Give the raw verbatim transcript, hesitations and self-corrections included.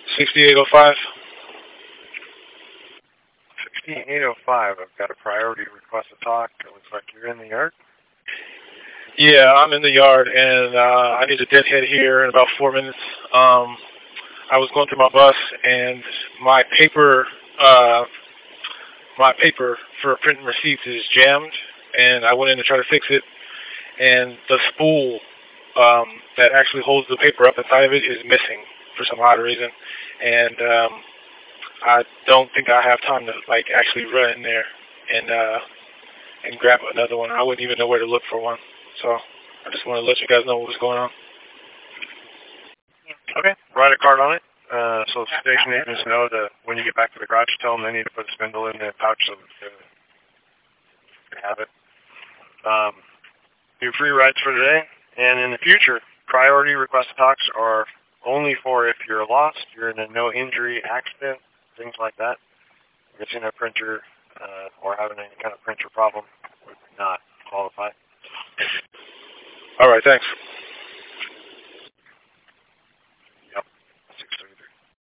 sixty-eight oh five. sixty-eight oh five, I've got a priority request to talk. It looks like you're in the yard. Yeah, I'm in the yard, and uh, I need a deadhead here in about four minutes. Um, I was going through my bus, and my paper, uh, my paper for printing receipts is jammed, and I went in to try to fix it, and the spool um, that actually holds the paper up inside of it is missing for some odd reason, and um, I don't think I have time to like actually run in there and uh, and grab another one. I wouldn't even know where to look for one, so I just want to let you guys know what was going on. Okay, write a card on it. Uh, so station agents know that when you get back to the garage, tell them they need to put a spindle in the pouch so they can have it. Um, do free rides for today, and in the future, priority request talks are only for if you're lost, you're in a no-injury accident, things like that. Missing a printer uh, or having any kind of printer problem would not qualify. All right, thanks.